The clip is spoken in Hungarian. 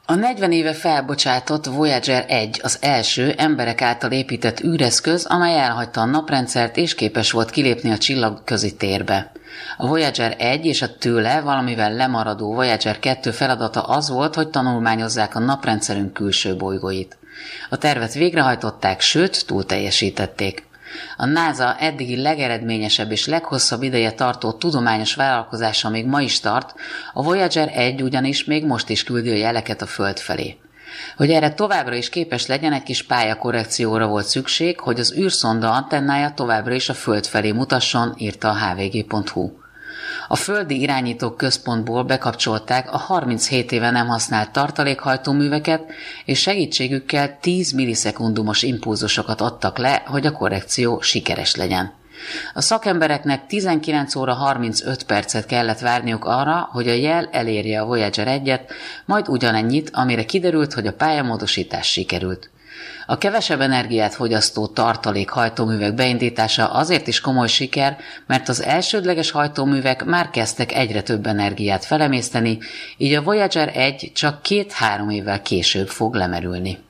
A 40 éve felbocsátott Voyager 1 az első emberek által épített űreszköz, amely elhagyta a naprendszert és képes volt kilépni a csillagközi térbe. A Voyager 1 és a tőle valamivel lemaradó Voyager 2 feladata az volt, hogy tanulmányozzák a naprendszerünk külső bolygóit. A tervet végrehajtották, sőt, túlteljesítették. A NASA eddigi legeredményesebb és leghosszabb ideje tartó tudományos vállalkozása még ma is tart, a Voyager 1 ugyanis még most is küldi a jeleket a Föld felé. Hogy erre továbbra is képes legyen, egy kis pályakorrekcióra volt szükség, hogy az űrszonda antennája továbbra is a Föld felé mutasson, írta a hvg.hu. A földi irányító központból bekapcsolták a 37 éve nem használt tartalékhajtóműveket, és segítségükkel 10 millisekundumos impulzusokat adtak le, hogy a korrekció sikeres legyen. A szakembereknek 19 óra 35 percet kellett várniuk arra, hogy a jel elérje a Voyager 1-et, majd ugyanennyit, amire kiderült, hogy a pályamódosítás sikerült. A kevesebb energiát fogyasztó tartalékhajtóművek beindítása azért is komoly siker, mert az elsődleges hajtóművek már kezdtek egyre több energiát felemészteni, így a Voyager 1 csak 2-3 évvel később fog lemerülni.